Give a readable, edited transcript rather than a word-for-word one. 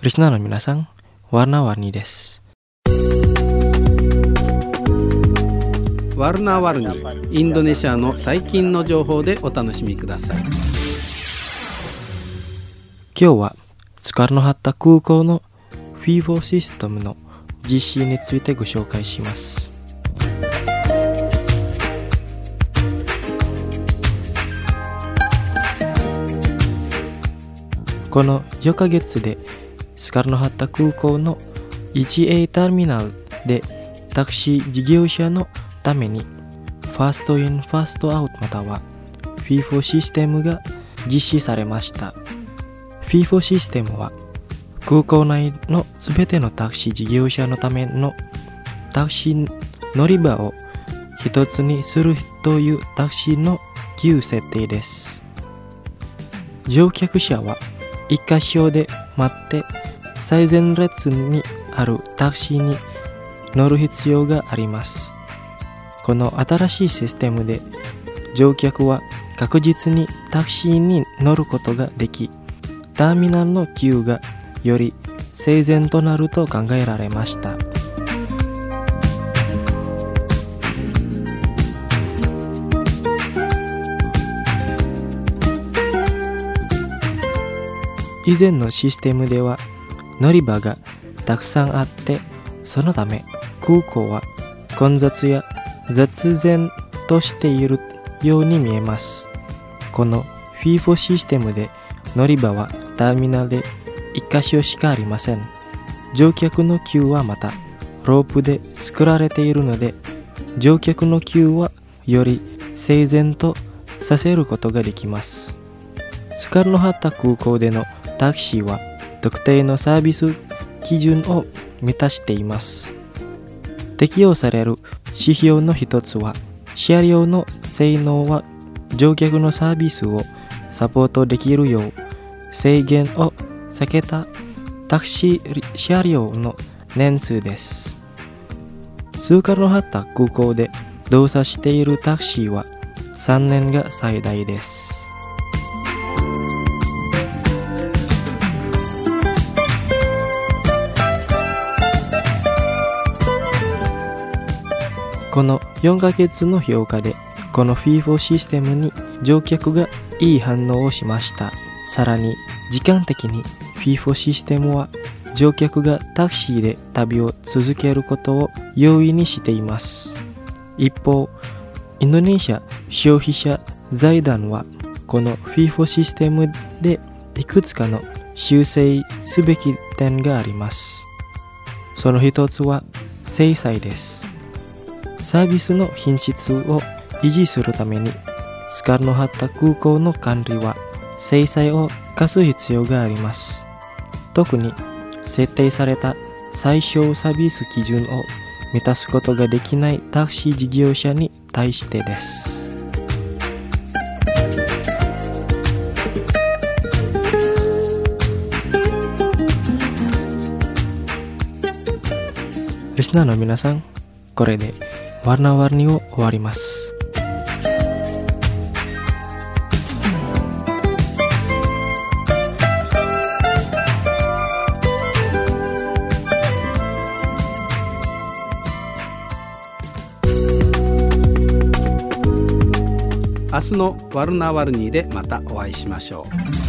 リスナーの皆さん、warna-warniです。 ワルナワルニ、インドネシアの最近の情報でお楽しみください。 今日はスカルノハッタ空港のフィーフォーシステムの実施についてご紹介します。この4ヶ月でスカルノハッタ空港の 1A ターミナルでタクシー事業者のためにファーストインファーストアウトまたは FIFO システムが実施されました。 FIFO システムは空港内のすべてのタクシー事業者のためのタクシー乗り場を一つにするというタクシーの旧設定です。乗客者は一箇所で待って最前列にあるタクシーに乗る必要があります。この新しいシステムで乗客は確実にタクシーに乗ることができ、ターミナルのqueueがより整然となると考えられました。以前のシステムでは乗り場がたくさんあって、そのため空港は混雑や雑然としているように見えます。この FIFO システムで乗り場はターミナルで1箇所しかありません。乗客のqueueはまたロープで作られているので、乗客のqueueはより整然とさせることができます。スカルノハッタ空港でのタクシーは特定のサービス基準を満たしています。適用される指標の一つは、車両の性能は乗客のサービスをサポートできるよう制限を避けたタクシー車両の年数です。スカルノハッタ空港で動作しているタクシーは3年が最大です。この4ヶ月の評価でこの FIFO システムに乗客がいい反応をしました。さらに時間的に FIFO システムは乗客がタクシーで旅を続けることを容易にしています。一方、インドネシア消費者財団はこの FIFO システムでいくつかの修正すべき点があります。その一つは制裁です。サービスの品質を維持するためにスカルノハッタ空港の管理は制裁を課す必要があります。特に設定された最小サービス基準を満たすことができないタクシー事業者に対してです。リスナーの皆さん、これでwarna-warniを終わります。 明日のワルナワルニでまたお会いしましょう。